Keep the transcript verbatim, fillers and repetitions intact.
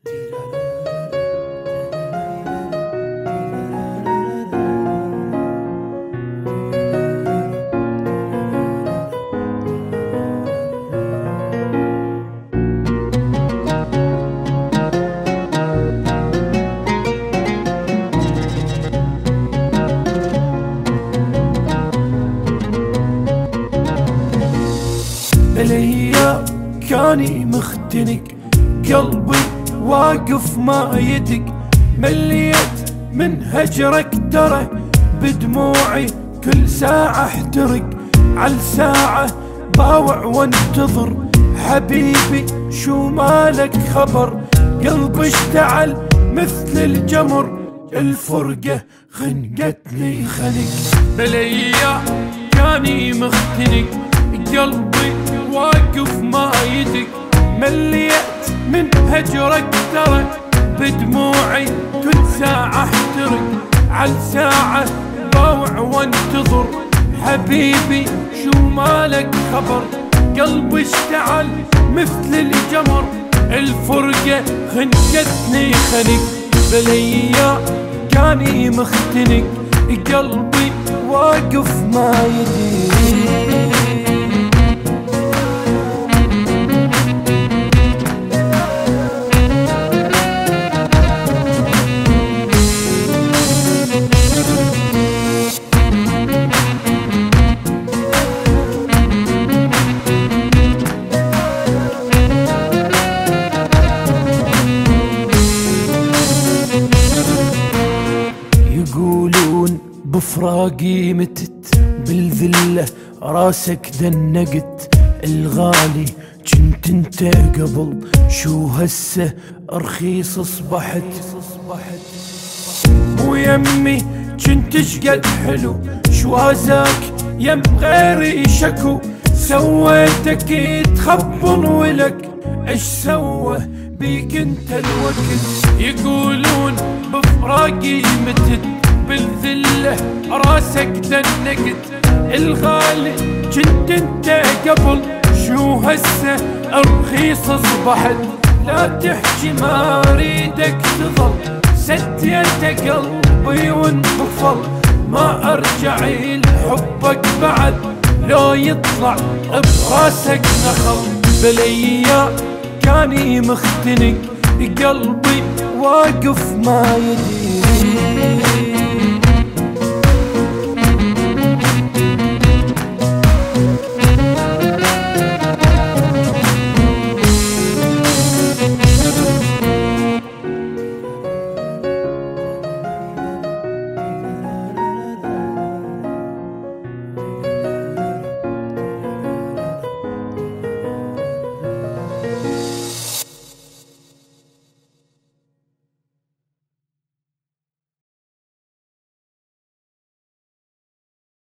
بالايام كاني مختنق، قلبي واقف ما يدق، مليت من هجرك ترى بدموعي كل ساعة احترق، عالساعة باوع وانتظر حبيبي شو مالك خبر، قلبي اشتعل مثل الجمر، الفرقة خنقتني خنق. بالايام كاني مختنق، قلبي واقف ما يدق، مليت من هجرك ترى بدموعي كل ساعة احترق، عالساعة باوع وانتظر حبيبي شو مالك خبر، قلبي اشتعل مثل الجمر، الفرقة خنقتني خنق. بالايام كاني مختنق، قلبي واقف ما يدق. يقولون بفراقي متت، بالذلة راسك دنقت، الغالي جنت انت قبل شو هسه رخيص اصبحت، ويمي جنت شقد حلو شو هزاك يم غيري شكو، سويتك يتخبل ولك اش سوى بيك انت الوقت. يقولون بفراقي متت، بالذلة راسك دنقت، الغالي جنت انت قبل شو هسه رخيص اصبحت، لا تحكي ما اريدك تظل، سديت قلبي وانقفل، ما ارجع لحبك بعد لو يطلع براسك نخل. بالايام كاني مختنق، قلبي واقف ما يدري.